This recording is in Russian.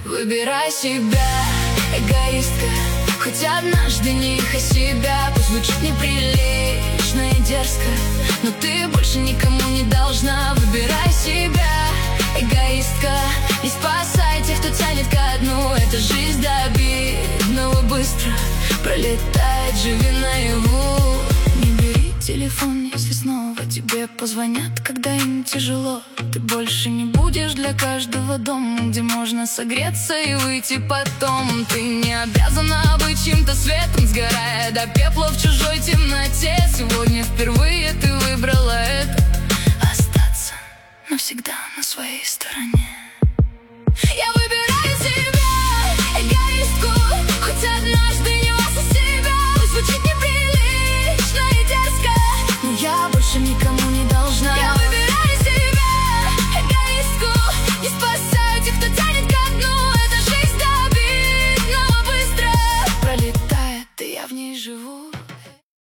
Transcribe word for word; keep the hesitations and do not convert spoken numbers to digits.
Выбирай себя, эгоистка, хоть однажды не нехай себя. Пусть звучит неприлично и дерзко, но ты больше никому не должна. Выбирай себя, эгоистка, и спасай тех, кто тянет ко дну. Эта жизнь до обидного быстро пролетает, живи наяву. Не бери телефон, если снова тебе позвонят, когда им тяжело. Ты больше не будешь для каждого дома, где можно согреться и выйти потом. Ты не обязана быть чьим-то светом, сгорая до пепла в чужой темноте. Сегодня впервые ты выбрала это, остаться навсегда на своей стороне. Я выбираю себя, эгоистку, хоть однажды не вас и себя. Пусть звучит неприлично и дерзко, но я больше никому не должна. Я выбираю себя, эгоистку, не спасаю тех, кто тянет ко дну. Эта жизнь до обидного быстро пролетает, и я в ней живу.